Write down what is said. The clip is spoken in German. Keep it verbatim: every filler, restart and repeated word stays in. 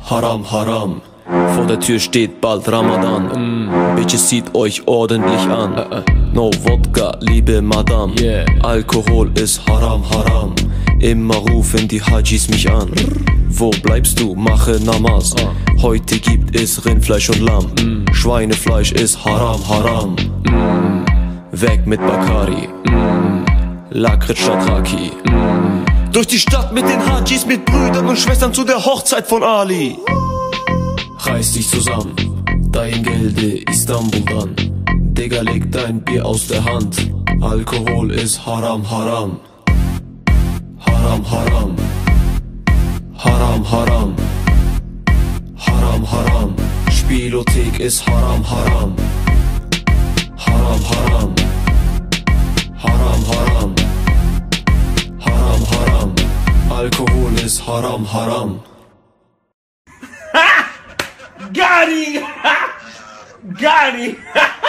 Haram, Haram. Vor der Tür steht bald Ramadan. mm. Bitches, zieht euch ordentlich an. uh, uh. No Wodka, liebe Madame. yeah. Alkohol ist Haram, Haram. Immer rufen die Hajis mich an. Wo bleibst du? Mache Namaz. uh. Heute gibt es Rindfleisch und Lamm. mm. Schweinefleisch ist Haram, Haram. mm. Weg mit Bacardi. mm. Lakritz statt Raki. mm. Durch die Stadt mit den Hajis, mit Brüdern und Schwestern zu der Hochzeit von Ali. Reiß dich zusammen, dein Gelde Istanbul dran. Digga, leg dein Bier aus der Hand. Alkohol ist Haram, Haram. Haram, Haram. Haram, Haram. Haram, Haram. Spielothek ist Haram, Haram. Haram, Haram. Haram, Haram. Haram, Haram. Alkohol ist Haram, Haram. Got him! Got him!